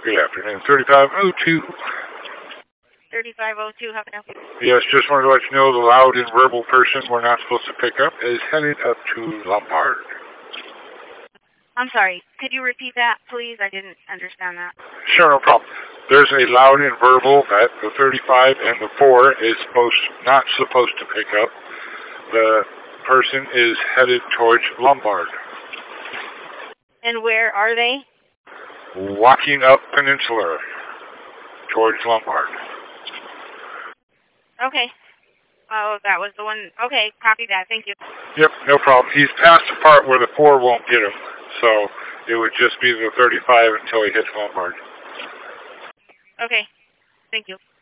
Good afternoon. 3502. 3502, how can I help you? Yes, just wanted to let you know the loud and verbal person we're not supposed to pick up is headed up to Lombard. I'm sorry. Could you repeat that, please? I didn't understand that. Sure, no problem. There's a loud and verbal that the 35 and the 4 is not supposed to pick up. The person is headed towards Lombard. And where are they? Walking up Peninsula towards Lombard. Okay. Oh, that was the one. Okay, copy that. Thank you. Yep, no problem. He's past the part where the 4 won't get him, so it would just be the 35 until he hits Lombard. Okay. Thank you.